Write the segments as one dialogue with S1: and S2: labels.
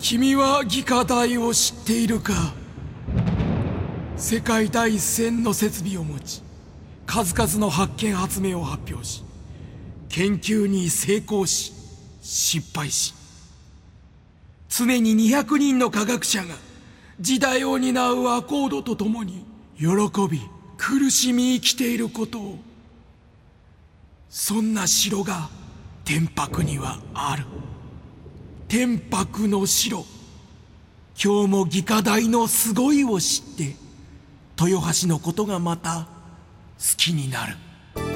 S1: 君は魏火台を知っているか。世界第一線の設備を持ち、数々の発見発明を発表し、研究に成功し失敗し、常に200人の科学者が時代を担うアコードと共に喜び苦しみ生きていることを。そんな城が天白にはある。天白の城。今日も魏火台のすごいを知って豊橋のことがまた好きになる。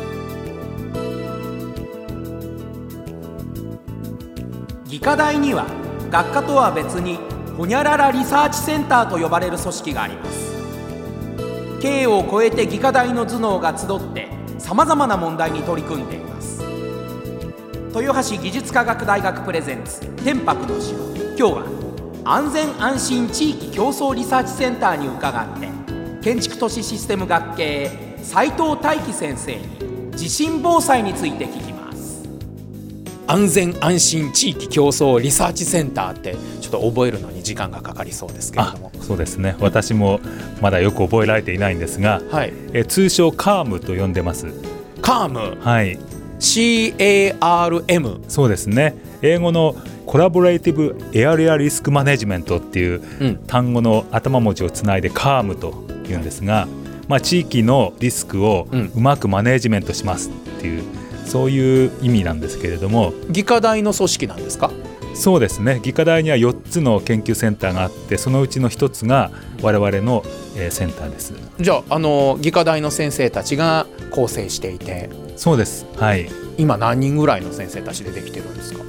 S2: 魏火台には学科とは別にホニャララリサーチセンターと呼ばれる組織があります。経を超えて魏火台の頭脳が集ってさまざまな問題に取り組んでいます。豊橋技術科学大学プレゼンツ天白の城。今日は安全安心地域競争リサーチセンターに伺って建築都市システム学系斉藤大樹先生に地震防災について聞きます。安全安心地域競争リサーチセンターってちょっと覚えるのに時間がかかりそうですけれども。
S3: そうですね、私もまだよく覚えられていないんですが、
S2: はい、
S3: 通称カームと呼んでます。
S2: カーム、
S3: はい、
S2: CARM。
S3: そうですね、英語のコラボレーティブエアリアリスクマネジメントっていう単語の頭文字をつないでカームというんですが、地域のリスクをうまくマネジメントしますっていう、そういう意味なんですけれども。
S2: 魏火台の組織なんですか？
S3: そうですね、魏火台には4つの研究センターがあって、そのうちの1つが我々のセンターです。
S2: じゃあ、魏火台の先生たちが構成していて。
S3: そうです、はい、
S2: 今何人ぐらいの先生たちでできてるんですか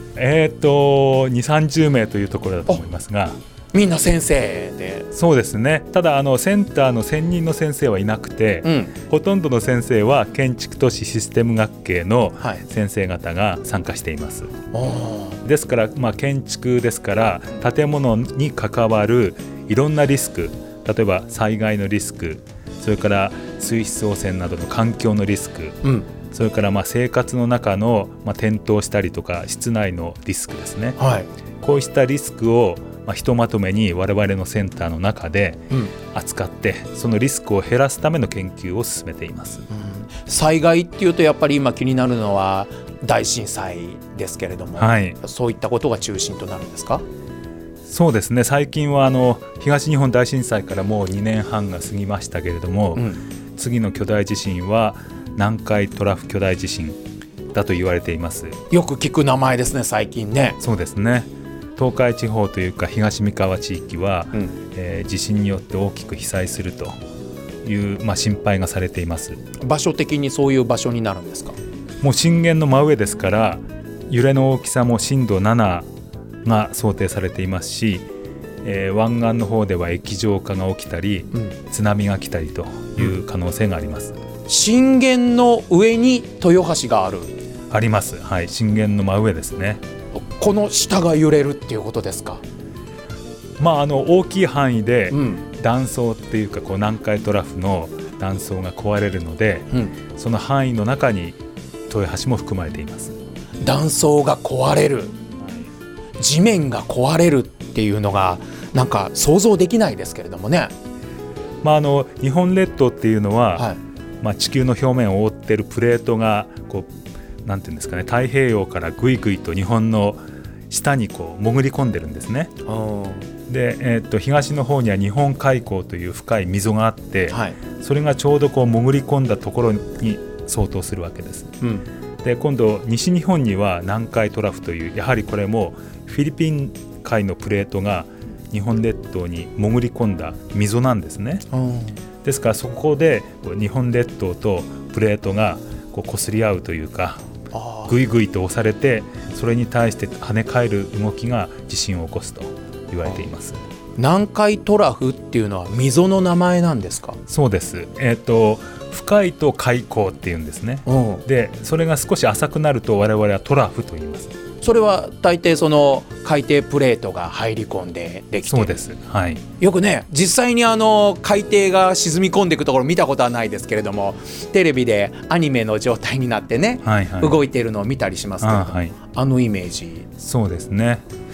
S3: ？2、30名というところだと思いますが。
S2: みんな先生で。
S3: そうですね、ただセンターの専任の先生はいなくて、ほとんどの先生は建築都市システム学系の先生方が参加しています。ですから、建築ですから建物に関わるいろんなリスク、例えば災害のリスク、それから水質汚染などの環境のリスク、それから生活の中の転倒したりとか室内のリスクですね、こうしたリスクをひとまとめに我々のセンターの中で扱って、そのリスクを減らすための研究を進めています。
S2: 災害っていうとやっぱり今気になるのは大震災ですけれども、そういったことが中心となるんですか？
S3: そうですね、最近は東日本大震災からもう2年半が過ぎましたけれども、次の巨大地震は南海トラフ巨大地震だと言われています。
S2: よく聞く名前ですね、最近ね。
S3: そうですね、東海地方というか東三河地域は、地震によって大きく被災するという、心配がされています。
S2: 場所的にそういう場所になるんですか？
S3: もう震源の真上ですから、揺れの大きさも震度7が想定されていますし、湾岸の方では液状化が起きたり、津波が来たりという可能性があります。
S2: 震源の上に豊橋がある？
S3: あります、はい、震源の真上ですね。
S2: この下が揺れるっていうことですか？
S3: 大きい範囲で断層っていうか、南海トラフの断層が壊れるので、その範囲の中に豊橋も含まれています。
S2: 断層が壊れる、地面が壊れるっていうのがなんか想像できないですけれどもね。
S3: 日本列島っていうのは、地球の表面を覆っているプレートがなんていうんですかね、太平洋からぐいぐいと日本の下に潜り込んでるんですね。で、東の方には日本海溝という深い溝があって、それがちょうど潜り込んだところに相当するわけです。で、今度西日本には南海トラフという、やはりこれもフィリピン海のプレートが日本列島に潜り込んだ溝なんですね。ですからそこで日本列島とプレートが擦り合うというか、ぐいぐいと押されて、それに対して跳ね返る動きが地震を起こすと言われています。
S2: 南海トラフっていうのは溝の名前なんですか？
S3: そうです、深いと海溝っていうんですね。で、それが少し浅くなると我々はトラフと言います。
S2: それは大抵その海底プレートが入り込んでできている。
S3: そうです、はい、
S2: よくね、実際に海底が沈み込んでいくところ見たことはないですけれども、テレビでアニメの状態になってね、動いているのを見たりしますけれども、あのイメージ。
S3: そうですね、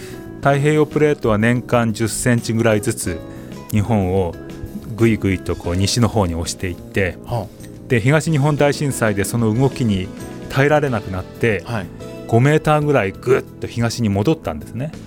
S3: 太平洋プレートは年間10センチぐらいずつ日本をぐいぐいとこう西の方に押していって、で東日本大震災でその動きに耐えられなくなって、5メーターぐらいぐっと東に戻ったんですね。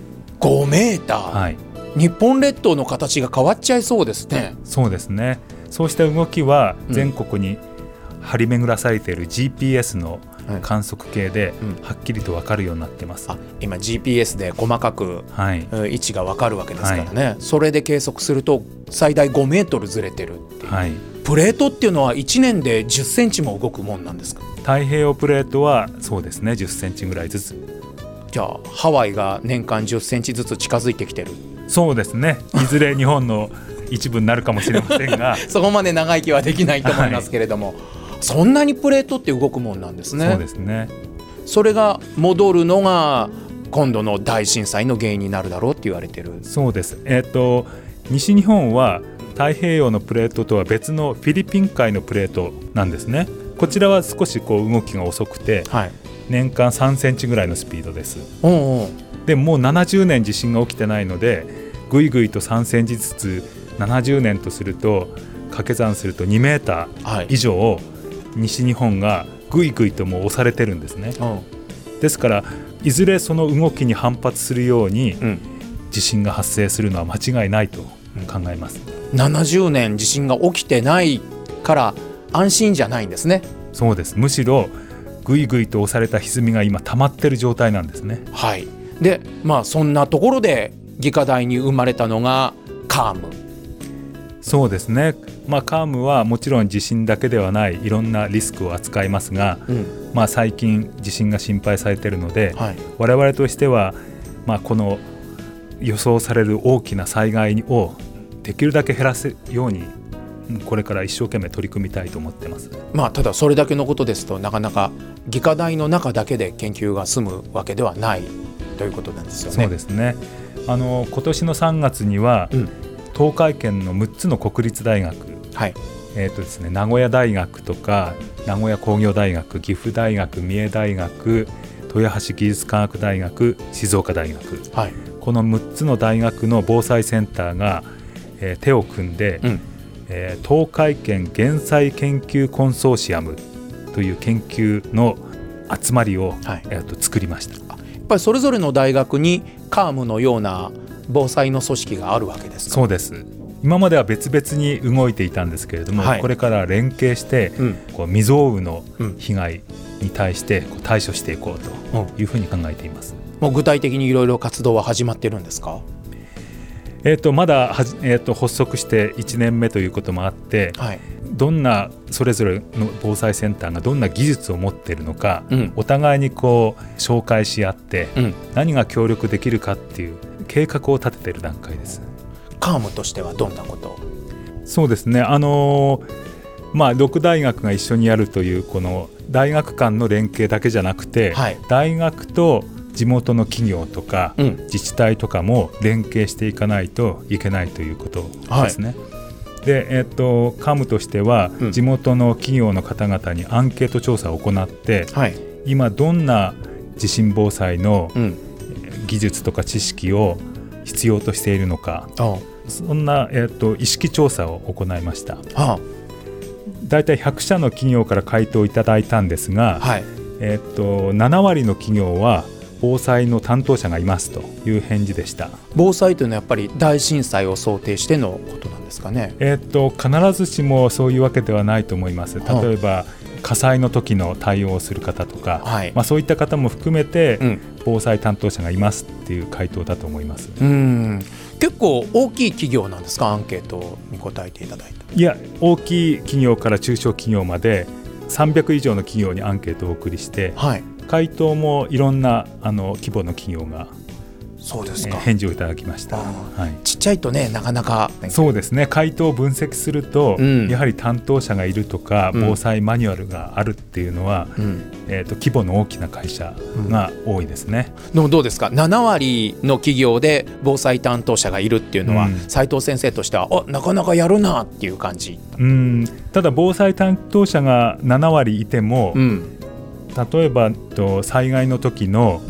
S2: 5メーター、日本列島の形が変わっちゃいそうですね。
S3: そうですね。そうした動きは全国に張り巡らされている GPS の観測計ではっきりと分かるようになってます。
S2: 今 GPS で細かく位置が分かるわけですからね、それで計測すると最大5メートルずれてるっていう、プレートっていうのは1年で10センチも動くもんなんですか？
S3: 太平洋プレートはそうですね、10センチぐらいずつ。
S2: じゃあハワイが年間10センチずつ近づいてきてる？
S3: そうですね、いずれ日本の一部になるかもしれませんが
S2: そこまで長生きはできないと思いますけれども、そんなにプレートって動くもんなんですね。
S3: そうですね。
S2: それが戻るのが今度の大震災の原因になるだろうって言われてる。
S3: そうです。西日本は太平洋のプレートとは別のフィリピン海のプレートなんですね。こちらは少しこう動きが遅くて、年間3センチぐらいのスピードです。でもう70年地震が起きてないので、ぐいぐいと3センチずつ70年とすると掛け算すると2メーター以上を西日本がぐいぐいともう押されてるんですね。ですからいずれその動きに反発するように地震が発生するのは間違いないと考えます。
S2: 70年地震が起きてないから安心じゃないんですね。
S3: そうです。むしろぐいぐいと押された歪みが今溜まってる状態なんですね。
S2: で、そんなところで技科大に生まれたのがカーム。
S3: そうですね。カームはもちろん地震だけではないいろんなリスクを扱いますが、最近地震が心配されているので、我々としては、この予想される大きな災害をできるだけ減らすようにこれから一生懸命取り組みたいと思ってます。
S2: ただそれだけのことですとなかなか技科大の中だけで研究が済むわけではないということなんですよね。
S3: そうですね。今年の3月には、東海圏の6つの国立大学、名古屋大学とか名古屋工業大学、岐阜大学、三重大学、豊橋技術科学大学、静岡大学、この6つの大学の防災センターが、手を組んで、東海圏減災研究コンソーシアムという研究の集まりを、作りました。
S2: やっぱりそれぞれの大学にカームのような防災の組織があるわけですか？
S3: そうです。今までは別々に動いていたんですけれども、これから連携して、未曾有の被害に対して対処していこうというふうに考えています。
S2: もう具体的にいろいろ活動は始まっているんですか？
S3: まだ発足して1年目ということもあって、どんなそれぞれの防災センターがどんな技術を持っているのか、お互いに紹介し合って、何が協力できるかっていう計画を立てている段階です。
S2: カームとしてはどんなこと？
S3: そうですね、6大学が一緒にやるというこの大学間の連携だけじゃなくて、大学と地元の企業とか、自治体とかも連携していかないといけないということですね。で、カムとしては、地元の企業の方々にアンケート調査を行って、今どんな地震防災の技術とか知識を必要としているのか、そんな、意識調査を行いました。だいたい100社の企業から回答をいただいたんですが、7割の企業は防災の担当者がいますという返事でした。
S2: 防災というのはやっぱり大震災を想定してのことなんですかね？
S3: 必ずしもそういうわけではないと思います。例えば、火災の時の対応をする方とか、そういった方も含めて、防災担当者がいますっていう回答だと思います。
S2: 結構大きい企業なんですか？アンケートに答えていただいた。
S3: いや、大きい企業から中小企業まで300以上の企業にアンケートをお送りして、回答もいろんな規模の企業が
S2: そうですか、
S3: 返事をいただきました。
S2: ちっちゃいとね、なかなか。
S3: そうですね、回答を分析すると、やはり担当者がいるとか、防災マニュアルがあるっていうのは、規模の大きな会社が多いですね。
S2: でもどうですか、7割の企業で防災担当者がいるっていうのは、斉藤先生としてはなかなかやるなっていう感じ。
S3: ただ防災担当者が7割いても、例えば災害の時の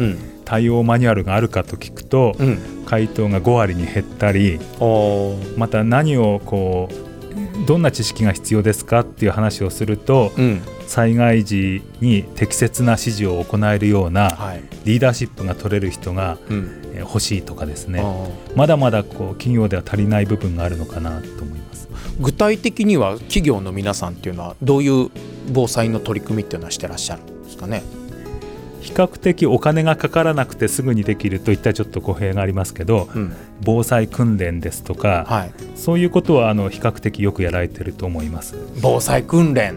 S3: 対応マニュアルがあるかと聞くと、回答が5割に減ったり、また何をどんな知識が必要ですかっていう話をすると、災害時に適切な指示を行えるようなリーダーシップが取れる人が欲しいとかですね、まだまだ企業では足りない部分があるのかなと思います。
S2: 具体的には企業の皆さんっていうのはどういう防災の取り組みっていうのはしてらっしゃるんですかね。
S3: 比較的お金がかからなくてすぐにできるといったちょっと語弊がありますけど、防災訓練ですとか、そういうことは比較的よくやられていると思います。
S2: 防災訓練、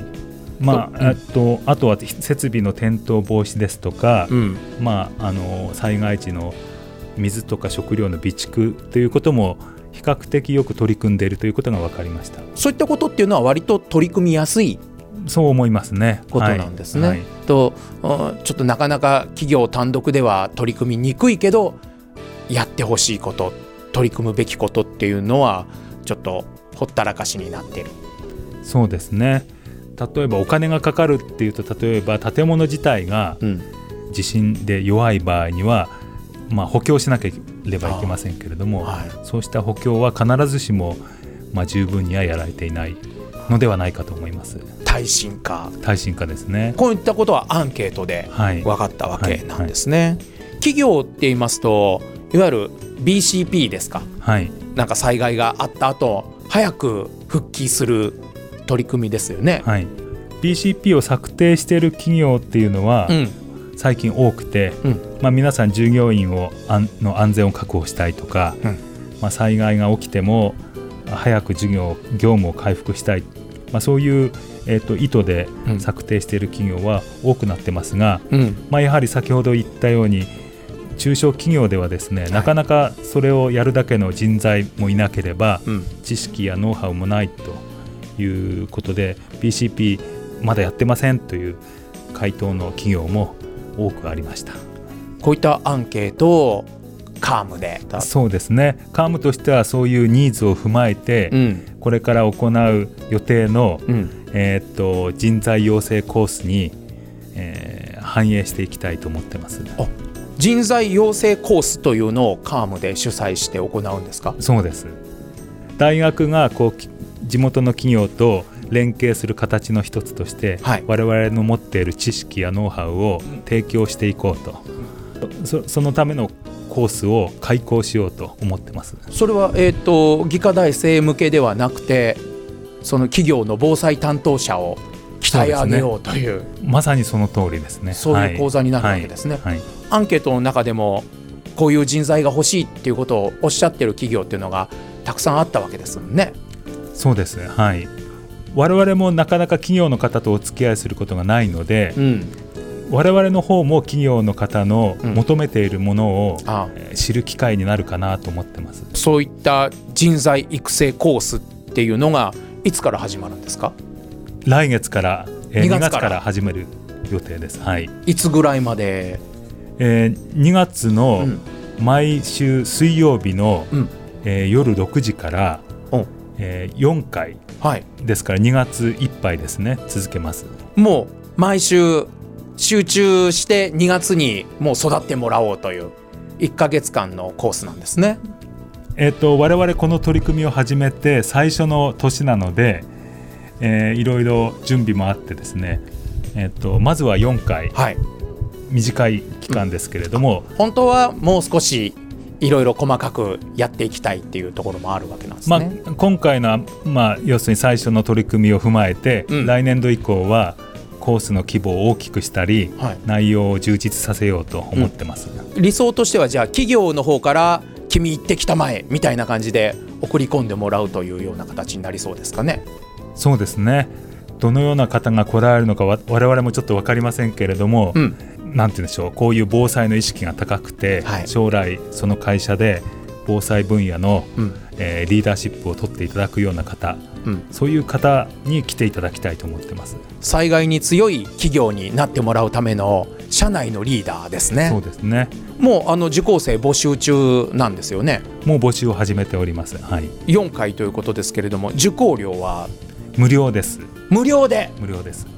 S3: あとは設備の転倒防止ですとか、災害時の水とか食料の備蓄ということも比較的よく取り組んでいるということが分かりました。
S2: そういったことっていうのは割と取り組みやすい
S3: そう思いますね。
S2: ことなんですね。ちょっとなかなか企業単独では取り組みにくいけど、やってほしいこと、取り組むべきことっていうのはちょっとほったらかしになっている。
S3: そうですね。例えばお金がかかるっていうと、例えば建物自体が地震で弱い場合には、補強しなければいけませんけれども、そうした補強は必ずしも十分にはやられていないのではないかと思います。
S2: 耐震化
S3: ですね。
S2: こういったことはアンケートで分かったわけなんですね。企業って言いますと、いわゆる BCP ですか、なんか災害があった後早く復帰する取り組みですよね。
S3: BCP を策定している企業っていうのは、最近多くて、皆さん従業員の安全を確保したいとか、災害が起きても早く業務を回復したい、そういう、意図で策定している企業は多くなってますが、やはり先ほど言ったように中小企業ではですね、なかなかそれをやるだけの人材もいなければ、知識やノウハウもないということで BCP まだやってませんという回答の企業も多くありました。
S2: こういったアンケートをカームで。
S3: そうですね。カームとしてはそういうニーズを踏まえて、これから行う予定の、人材養成コースに、反映していきたいと思ってます。
S2: 人材養成コースというのをカームで主催して行うんですか。
S3: そうです。大学が地元の企業と連携する形の一つとして、我々の持っている知識やノウハウを提供していこうと、そのためのコースを開講しようと思ってます。
S2: それは、技科大生向けではなくて、その企業の防災担当者を鍛え上げようという、
S3: まさにその通りですね。
S2: そういう講座になるわけですね。アンケートの中でもこういう人材が欲しいっていうことをおっしゃってる企業っていうのがたくさんあったわけですもんね。
S3: そうです。我々もなかなか企業の方とお付き合いすることがないので、我々の方も企業の方の求めているものを知る機会になるかなと思ってます。
S2: そういった人材育成コースっていうのがいつから始まるんですか。
S3: 来月から2月から始める予定です。
S2: いつぐらいまで。
S3: 2月の毎週水曜日の、夜6時から、4回ですから2月いっぱいですね、続けます。
S2: もう毎週集中して2月にもう育ってもらおうという1ヶ月間のコースなんですね。
S3: 我々この取り組みを始めて最初の年なので、いろいろ準備もあってですね、まずは4回、短い期間ですけれども、
S2: 本当はもう少しいろいろ細かくやっていきたいっていうところもあるわけなんですね。
S3: 今回のは、要するに最初の取り組みを踏まえて、来年度以降はコースの規模を大きくしたり、内容を充実させようと思ってます。
S2: 理想としてはじゃあ企業の方から君行ってきたまえみたいな感じで送り込んでもらうというような形になりそうですかね。
S3: そうですね。どのような方が来られるのか我々もちょっと分かりませんけれども、なんて言うんでしょう、こういう防災の意識が高くて、将来その会社で防災分野の、リーダーシップを取っていただくような方、そういう方に来ていただきたいと思ってます。
S2: 災害に強い企業になってもらうための社内のリーダーですね。
S3: そうですね。
S2: もう受講生募集中なんですよね。
S3: もう募集を始めております。
S2: 4回ということですけれども、受講料は
S3: 無料です。
S2: 無料で。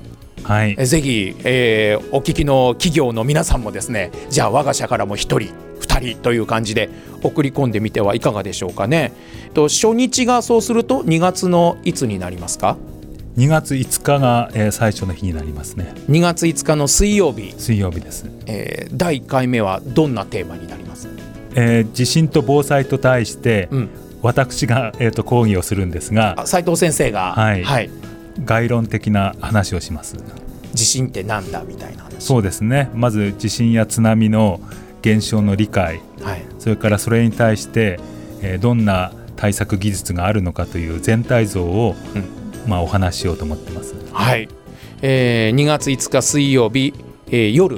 S3: はい、
S2: ぜひ、お聞きの企業の皆さんもですね、じゃあ我が社からも1人2人という感じで送り込んでみてはいかがでしょうかね。初日がそうすると2月のいつになりますか
S3: ？2月5日が、最初の日になりますね。
S2: 2月5日の水曜日。
S3: 水曜日です。
S2: 第1回目はどんなテーマになります？
S3: 地震と防災と題して、私が、講義をするんですが、
S2: 斉藤先生が、
S3: 概論的な話をします。
S2: 地震ってなんだみたいな話。
S3: そうですね。まず地震や津波の現象の理解、それからそれに対して、どんな対策技術があるのかという全体像を、お話ししようと思ってます。
S2: はい、2月5日水曜日、夜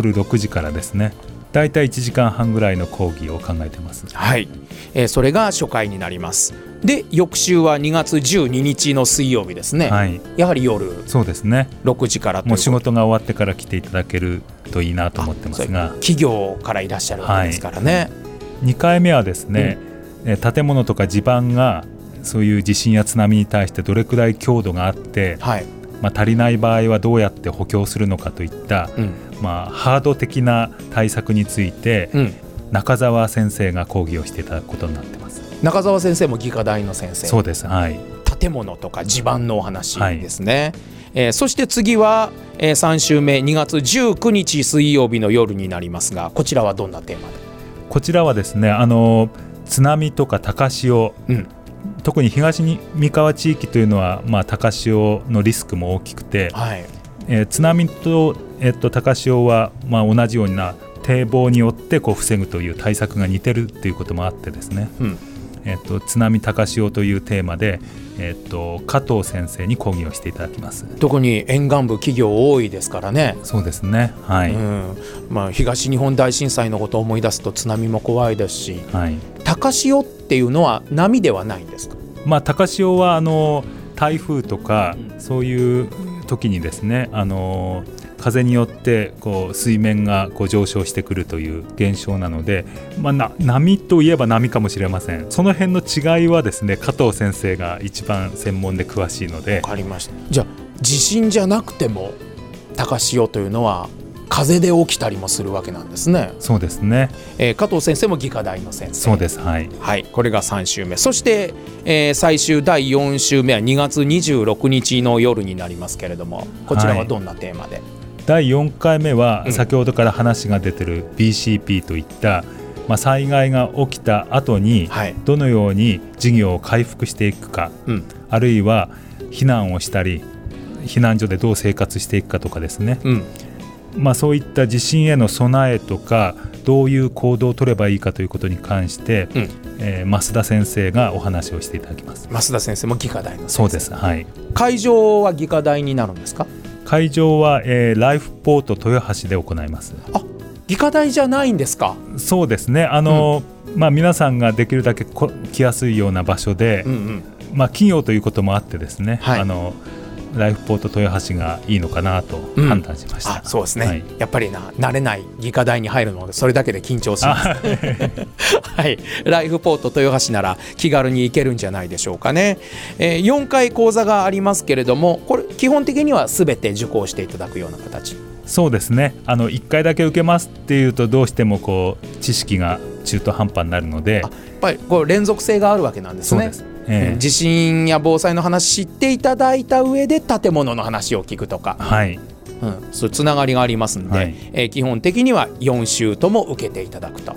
S3: 6時からですね。だいたい1時間半ぐらいの講義を考えてます。
S2: はい、それが初回になります。で翌週は2月12日の水曜日ですね。やはり夜。
S3: そうですね。
S2: 6時からということ。
S3: もう仕事が終わってから来ていただけるといいなと思ってますが、
S2: 企業からいらっしゃるわけですからね。
S3: 2回目はですね、建物とか地盤がそういう地震や津波に対してどれくらい強度があって、足りない場合はどうやって補強するのかといった、ハード的な対策について、中澤先生が講義をしていただくことになってます。
S2: 中澤先生も技科大の先生。
S3: そうです。
S2: 建物とか地盤のお話ですね。そして次は、3週目2月19日水曜日の夜になりますが、こちらはどんなテーマで？
S3: こちらはですね、津波とか高潮、特に東三河地域というのは、高潮のリスクも大きくて、津波と、高潮は、同じような堤防によって防ぐという対策が似てるということもあってですね、津波高潮というテーマで、加藤先生に講義をしていただきます。
S2: 特に沿岸部企業多いですからね。
S3: そうですね。
S2: 東日本大震災のことを思い出すと津波も怖いですし、高潮っていうのは波ではないんですか？
S3: 高潮は台風とか、そういう時にですね、風によって水面が上昇してくるという現象なので、波といえば波かもしれません。その辺の違いはですね、加藤先生が一番専門で詳しいので。
S2: わかりました。じゃあ地震じゃなくても高潮というのは風で起きたりもするわけなんですね。
S3: そうですね。
S2: 加藤先生も技科大の先生。
S3: そうです。
S2: これが3週目。そして、最終第4週目は2月26日の夜になりますけれども、こちらはどんなテーマで？
S3: 第4回目は先ほどから話が出ている BCP といった、災害が起きた後にどのように事業を回復していくか、あるいは避難をしたり避難所でどう生活していくかとかですね、そういった地震への備えとかどういう行動を取ればいいかということに関して、増田先生がお話をしていただきます。
S2: 増田先生も技科大の先生。
S3: そうです。
S2: 会場は技科大になるんですか？
S3: 会場は、ライフポート豊橋で行います。
S2: 技科大じゃないんですか？
S3: そうですね。皆さんができるだけ来やすいような場所で、企業ということもあってですね、ライフポート豊橋がいいのかなと判断しました。
S2: そうですね。やっぱり慣れない技科大に入るのでそれだけで緊張します。ライフポート豊橋なら気軽に行けるんじゃないでしょうかね。4回講座がありますけれども、これ基本的には全て受講していただくような形。
S3: そうですね。1回だけ受けますっていうとどうしても知識が中途半端になるので、
S2: やっぱり連続性があるわけなんですね。そうです。地震や防災の話知っていただいた上で建物の話を聞くとか、そういうつながりがありますので、基本的には4週とも受けていただくと。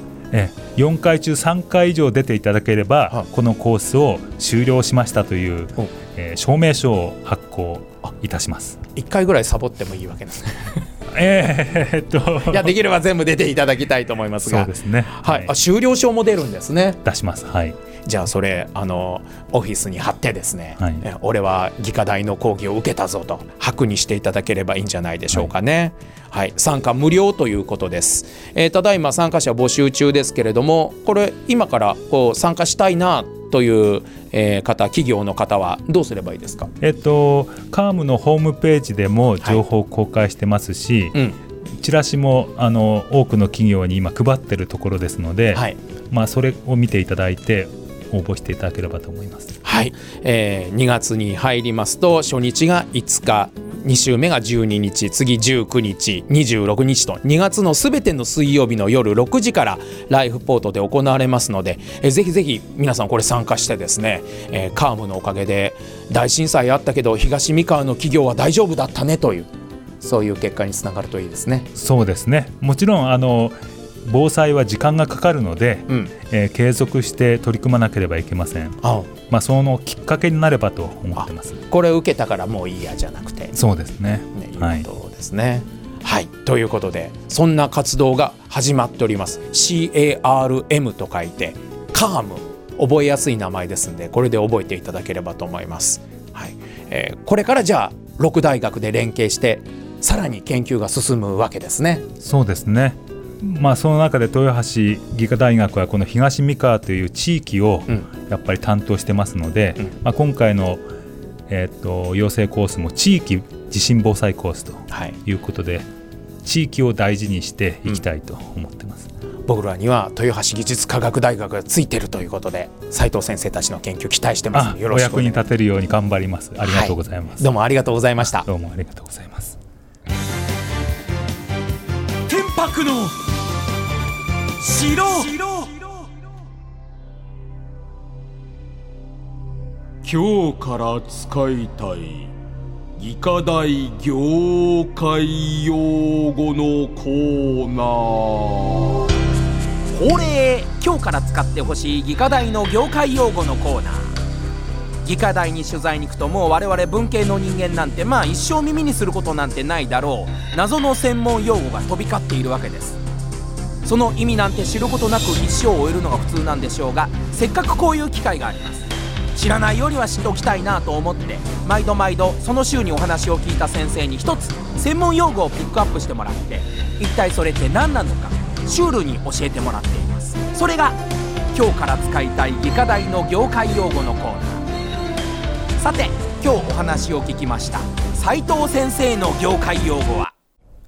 S3: 4回中3回以上出ていただければ、このコースを終了しましたという、証明書を発行いたします。
S2: 1回ぐらいサボってもいいわけですね。いや、できれば全部出ていただきたいと思いますが。
S3: そうですね。
S2: 終了証も出るんですね。
S3: 出します。
S2: じゃあそれオフィスに貼ってですね、俺は技科大の講義を受けたぞと白にしていただければいいんじゃないでしょうかね。参加無料ということです。ただいま参加者募集中ですけれども、これ今から参加したいなという企業の方はどうすればいいですか？
S3: カームのホームページでも情報を公開してますし、チラシも多くの企業に今配っているところですので、それを見ていただいて応募していただければと思います。
S2: 2月に入りますと初日が5日 2週目が12日、次19日、26日と2月のすべての水曜日の夜6時からライフポートで行われますので、ぜひぜひ皆さんこれ参加してですね、カームのおかげで大震災あったけど東三河の企業は大丈夫だったねという、そういう結果につながるといいですね。
S3: そうですね。もちろん防災は時間がかかるので、継続して取り組まなければいけません。そのきっかけになればと思ってます。
S2: これを受けたからもういいやじゃなくて、
S3: そうですね。
S2: いうことですね。はい、ということでそんな活動が始まっております。 CARM と書いてカーム、覚えやすい名前ですのでこれで覚えていただければと思います。はい、これからじゃあ6大学で連携してさらに研究が進むわけですね。
S3: そうですね。その中で豊橋技科大学はこの東三河という地域をやっぱり担当してますので、今回の、養成コースも地域地震防災コースということで、地域を大事にしていきたいと思ってます。
S2: 僕らには豊橋技術科学大学がついているということで、斉藤先生たちの研究期待してますのでよろしくお願いします。
S3: お役に立てるように頑張ります。ありがとうございます。
S2: どうもありがとうございました。
S3: どうもありがとうございます。
S1: 天白の城。今日から使いたい技科大業界用語のコーナー。
S2: 恒例、今日から使ってほしい技科大の業界用語のコーナー。技科大に取材に行くと、もう我々文系の人間なんて一生耳にすることなんてないだろう謎の専門用語が飛び交っているわけです。その意味なんて知ることなく一生を終えるのが普通なんでしょうが、せっかくこういう機会があります。知らないよりは知っておきたいなと思って、毎度その週にお話を聞いた先生に一つ専門用語をピックアップしてもらって、一体それって何なのかシュールに教えてもらっています。それが今日から使いたい技科大の業界用語のコーナー。さて今日お話を聞きました斉藤先生の業界用語は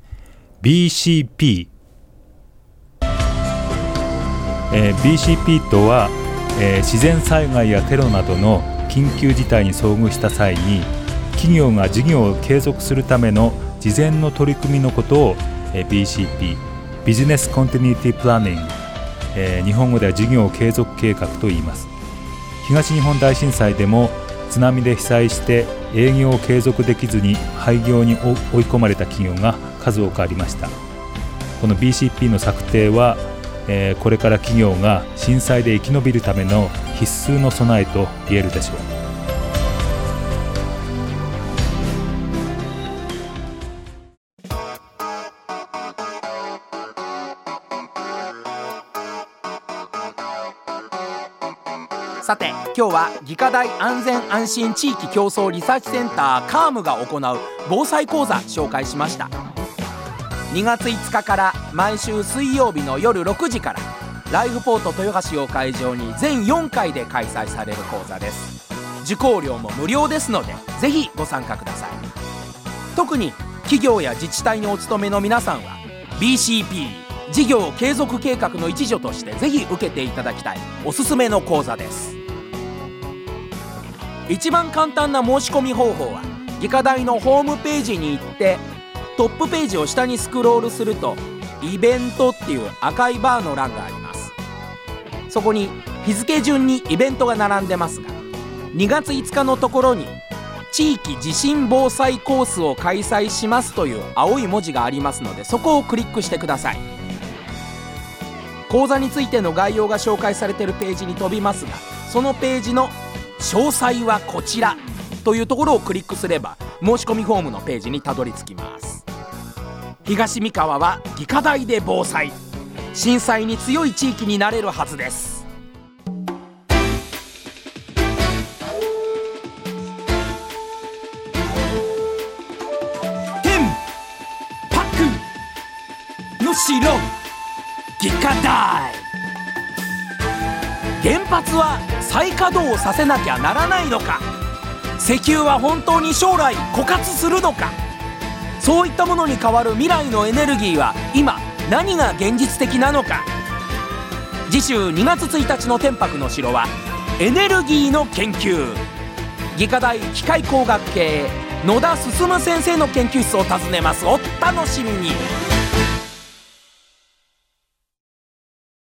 S3: BCP。BCP とは、自然災害やテロなどの緊急事態に遭遇した際に企業が事業を継続するための事前の取り組みのことを、BCP ビジネスコンティニティプランニング、日本語では事業継続計画と言います。東日本大震災でも津波で被災して営業を継続できずに廃業に追い込まれた企業が数多くありました。この BCP の策定はこれから企業が震災で生き延びるための必須の備えと言えるでしょう。
S2: さて今日は技科大安全安心地域共創リサーチセンターカームが行う防災講座紹介しました。2月5日から毎週水曜日の夜6時からライフポート豊橋を会場に全4回で開催される講座です。受講料も無料ですのでぜひご参加ください。特に企業や自治体にお勤めの皆さんは BCP 事業継続計画の一助としてぜひ受けていただきたいおすすめの講座です。一番簡単な申し込み方法は技科大のホームページに行ってトップページを下にスクロールするとイベントっていう赤いバーの欄があります。そこに日付順にイベントが並んでますが、2月5日のところに地域地震防災コースを開催しますという青い文字がありますので、そこをクリックしてください。講座についての概要が紹介されているページに飛びますが、そのページの詳細はこちらというところをクリックすれば申し込みフォームのページにたどり着きます。東三河は技科大で防災、震災に強い地域になれるはずです。天白の城技科大。原発は再稼働させなきゃならないのか、石油は本当に将来枯渇するのか、そういったものに代わる未来のエネルギーは今何が現実的なのか。次週2月1日の天白の城はエネルギーの研究。技科大機械工学系野田進先生の研究室を訪ねます。お楽しみに。